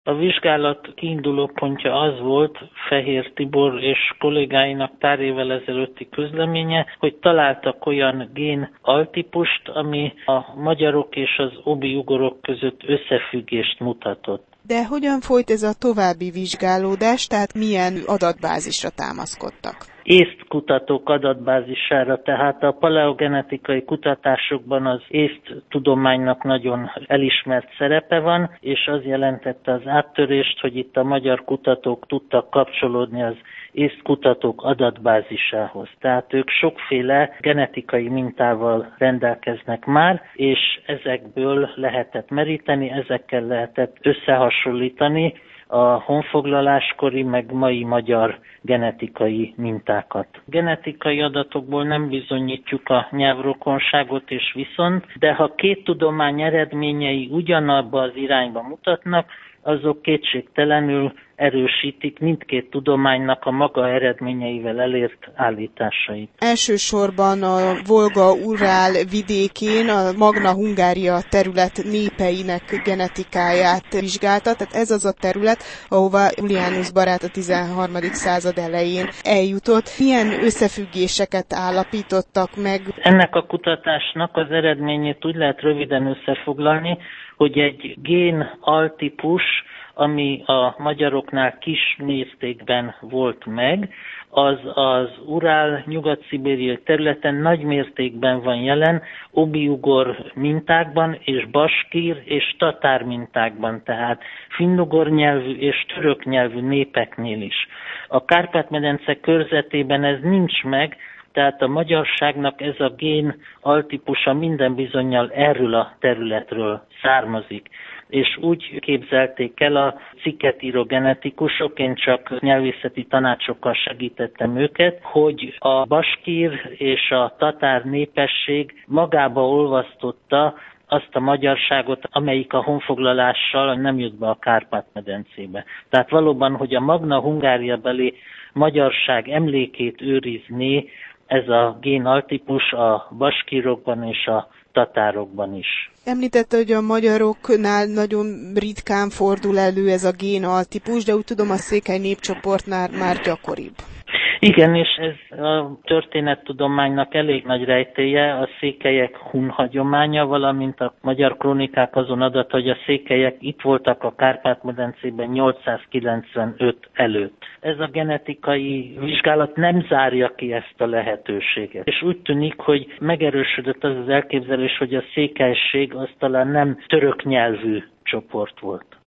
A vizsgálat kiinduló pontja az volt, Fehér Tibor és kollégáinak pár évvel ezelőtti közleménye, hogy találtak olyan gén altípust, ami a magyarok és az obi-ugorok között összefüggést mutatott. De hogyan folyt ez a további vizsgálódás, tehát milyen adatbázisra támaszkodtak? Észt kutatók adatbázisára, tehát a paleogenetikai kutatásokban az észt tudománynak nagyon elismert szerepe van, és az jelentette az áttörést, hogy itt a magyar kutatók tudtak kapcsolódni az észt kutatók adatbázisához. Tehát ők sokféle genetikai mintával rendelkeznek már, és ezekből lehetett meríteni, ezekkel lehetett összehasonlítani a honfoglaláskori meg mai magyar genetikai mintákat. Genetikai adatokból nem bizonyítjuk a nyelvrokonságot és viszont, de ha két tudomány eredményei ugyanabba az irányba mutatnak, azok kétségtelenül erősítik mindkét tudománynak a maga eredményeivel elért állításait. Elsősorban a Volga-Urál vidékén a Magna Hungária terület népeinek genetikáját vizsgálta, tehát ez az a terület, ahova Julianus barát a 13. század elején eljutott. Milyen összefüggéseket állapítottak meg? Ennek a kutatásnak az eredményét úgy lehet röviden összefoglalni, hogy egy gén altípus, ami a magyaroknál kis mértékben volt meg, az Urál nyugat-szibériai területen nagy mértékben van jelen, obi-ugor mintákban és baskír és tatár mintákban, tehát finnugor nyelvű és török nyelvű népeknél is. A Kárpát-medence körzetében ez nincs meg, tehát a magyarságnak ez a gén altípusa minden bizonnyal erről a területről származik. És úgy képzelték el a cikket író genetikusok, én csak nyelvészeti tanácsokkal segítettem őket, hogy a baskír és a tatár népesség magába olvasztotta azt a magyarságot, amelyik a honfoglalással nem jött be a Kárpát-medencébe. Tehát valóban, hogy a Magna Hungária beli magyarság emlékét őrizné ez a gén altípus a baskírokban és a tatárokban is. Említette, hogy a magyaroknál nagyon ritkán fordul elő ez a gén altípus, de úgy tudom, a székely népcsoportnál már gyakoribb. Igen, és ez a történettudománynak elég nagy rejtélye, a székelyek hun hagyománya, valamint a magyar krónikák azon adat, hogy a székelyek itt voltak a Kárpát-medencében 895 előtt. Ez a genetikai vizsgálat nem zárja ki ezt a lehetőséget. És úgy tűnik, hogy megerősödött az az elképzelés, hogy a székelység az talán nem török nyelvű csoport volt.